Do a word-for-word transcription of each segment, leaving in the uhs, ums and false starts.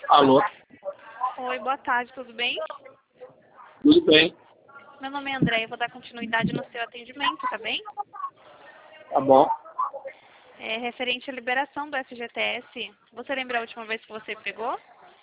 Alô? Oi, boa tarde, tudo bem? Tudo bem? Meu nome é André, eu vou dar continuidade no seu atendimento, tá bem? Tá bom. É referente à liberação do F G T S. Você lembra a última vez que você pegou?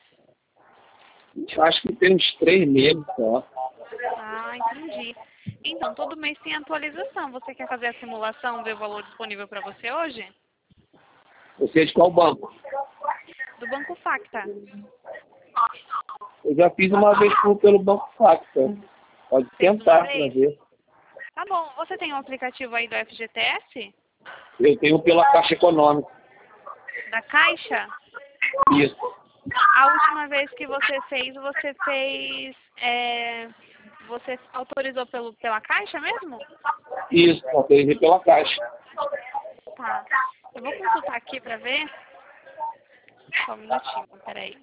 Eu acho que tem uns três meses só. Ah, entendi. Então, todo mês tem atualização. Você quer fazer a simulação, ver o valor disponível para você hoje? Você é de qual banco? Do Banco Facta. Eu já fiz uma vez por- pelo Banco Facta. Pode Fez uma tentar para vez? ver. Tá bom. Você tem um aplicativo aí do F G T S? Eu tenho pela Caixa Econômica. Da Caixa? Isso. A última vez que você fez, você fez... é, você autorizou pelo, pela Caixa mesmo? Isso, autorizei pela Caixa. Tá. Eu vou consultar aqui pra ver. Só um minutinho, peraí.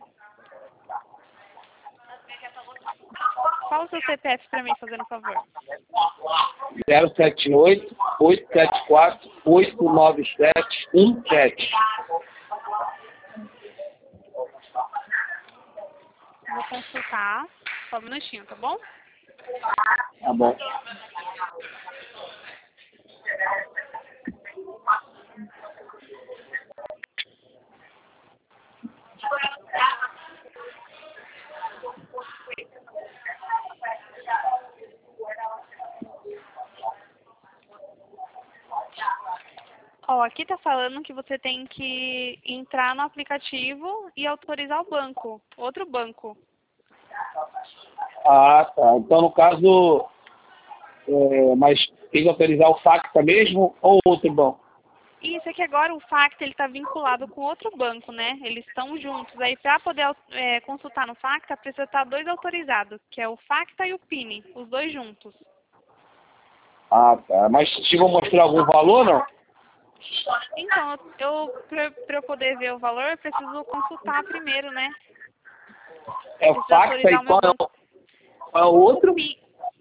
Fala o seu C P F pra mim, fazendo um favor. zero sete oito, oito sete quatro, oito nove sete um sete. Vou consultar. Só um minutinho, tá bom? Tá bom. Ó, aqui tá falando que você tem que entrar no aplicativo e autorizar o banco. Outro banco. Ah, tá. Então, no caso, é, mas tem que autorizar o Facta mesmo ou outro banco? Isso é que agora o Facta ele tá vinculado com outro banco, né? Eles estão juntos. Aí para poder é, consultar no Facta, precisa estar dois autorizados, que é o Facta e o Pini, os dois juntos. Ah, tá. Mas te vou mostrar algum valor, não? Então, eu para eu poder ver o valor, eu preciso consultar primeiro, né? É o Preciso Facta autorizar e o meu qual é banco. o, qual é o outro? Pi-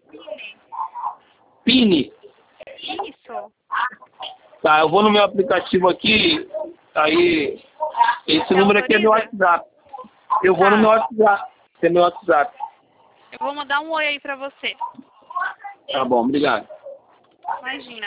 Pini. Isso. Tá, eu vou no meu aplicativo aqui, aí, esse Você número aqui é meu autoriza? WhatsApp. Eu vou no Tá. meu WhatsApp, esse é meu WhatsApp. Eu vou mandar um oi aí pra você. Tá bom, obrigado. Imagina.